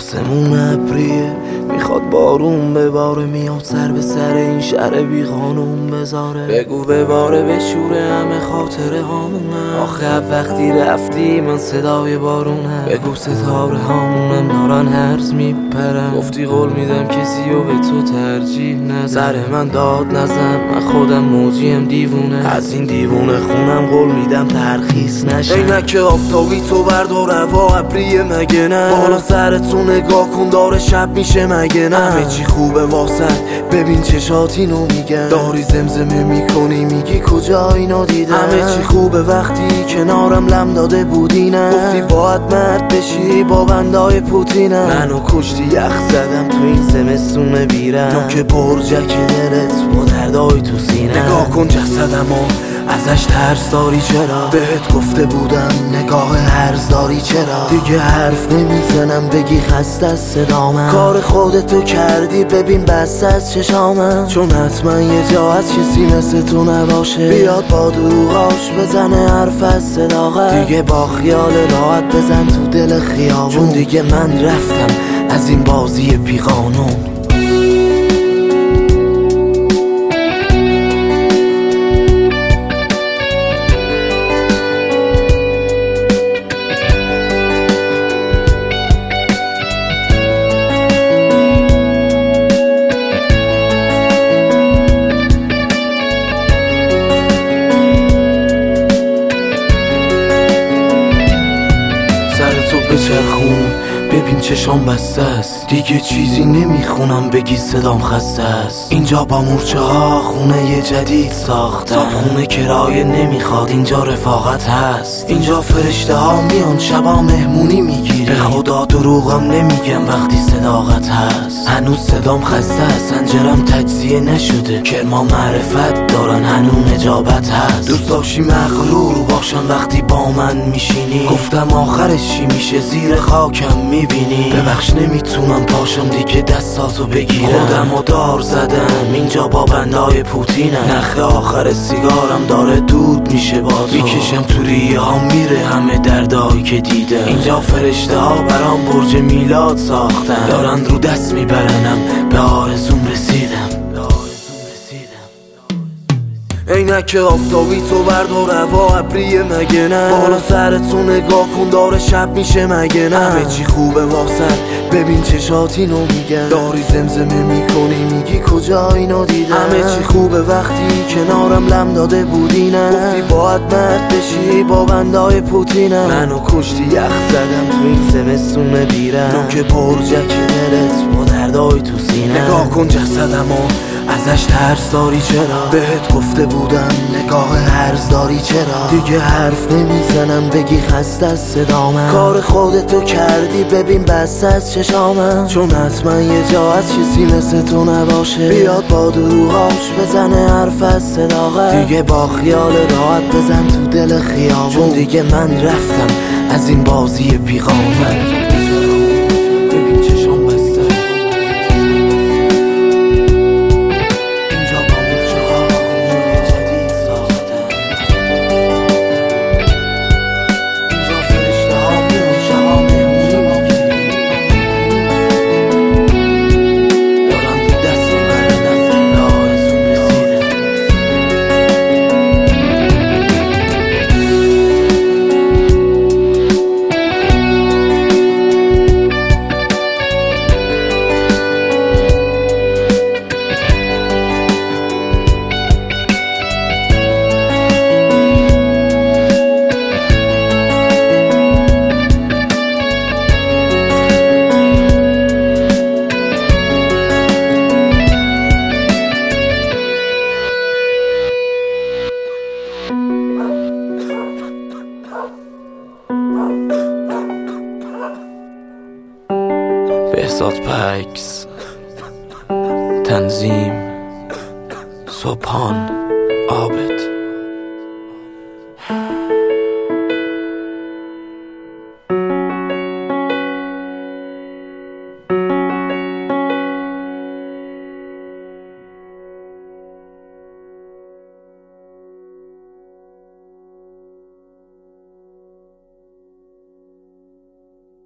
آسمون ابریه میخواد بارون بباره، میاد سر به سر این شهر بی قانون بذاره. بگو بباره بشوره همه خاطره هامونه. آخه وقتی رفتی من صدای بارونه. بگو ستاره هامونم دارن هرز میپرن. گفتی قول میدم کسی رو به تو ترجیح نده. سر من داد نزن، من خودم موجیم دیوونه. از این دیوونه خونم قول میدم ترخیص نشه. عینک آفتابی تو بردار هوا ابریه مگه نه؟ بالا سرتون نگاه کن داره شب میشه مگه نه؟ همه چی خوبه واسه ببین چشات اینو میگن. داری زمزمه میکنی میگی کجا اینو دیدن. همه چی خوبه وقتی کنارم لم داده بودی نه؟ گفتی باید مرد بشی با بندای پوتینم. منو کشتی یخ زدم تو این زمستون بیرم. نوک برجک دلت با دردای تو سینه. نگاه کن جسدمو ازش ترس داری چرا؟ بهت گفته بودم نگاه هرز داری چرا؟ دیگه حرف نمیزنم بگی خسته از صدامم. کار خودتو کردی ببین بسته از چشامم. چون حتما یه جا از کسی مثل تو نباشه بیاد با دروغاش بزنه حرف از صداقت. دیگه با خیال راحت بزن تو دل خیابون. چون دیگه من رفتم از این بازی بی قانون. بچرخون ببین چشام بسته است. دیگه چیزی نمیخونم بگی صدام خسته است. اینجا با مورچه ها خونه یه جدید ساختن. خونه کرایه نمیخواد اینجا رفاقت هست. اینجا فرشته ها میان شبا مهمونی میگیری. به خدا دروغم نمیگم وقتی صداقت هست. هنوز صدام خسته است، سنجرم تجزیه نشده. کرما معرفت دارن هنوز نجابت هست. دوست داشتی مغرور باشم وقتی با من میشینی. گفتم آخرش چی میشه زیر خاکم میبینی. ببخش نمیتونم پاشم دیگه دستاتو بگیرم. خودمو دار زدم اینجا با بندای پوتینم. نخ آخر سیگارم داره دود میشه با تو. میکشم تو ریه ها میره همه دردایی که دیدم. اینجا فرشته ها برام برج میلاد ساختن. دارن رو دست میبرنم به آرزوم رسیدم. عینک آفتابی تو بردار هوا ابریه مگه نه؟ بالا سرتون نگاه کن داره شب میشه مگه نه؟ همه چی خوبه واسه ببین چشات اینو میگن. داری زمزمه میکنی میگی کجا اینو دیدن. همه چی خوبه وقتی کنارم لم داده بودی نه؟ گفتی باید مرد بشی با بندای پوتینم. منو کشتی یخ زدم تو این زمستون بیرم. نوک برجک دلت با دردای تو سینه. نگاه کن جسدمو ازش ترس داری چرا؟ بهت گفته بودم نگاه هرز داری چرا؟ دیگه حرف نمیزنم بگی خسته از صدامم. کار خودتو کردی ببین بسته از چشامم. چون حتما یه جا از کسی مثل تو نباشه بیاد با دروغاش بزنه حرف از صداقت. دیگه با خیال راحت بزن تو دل خیابون. چون دیگه من رفتم از این بازی بی قانون. بهزاد پکس، تنظیم سبحان عابد.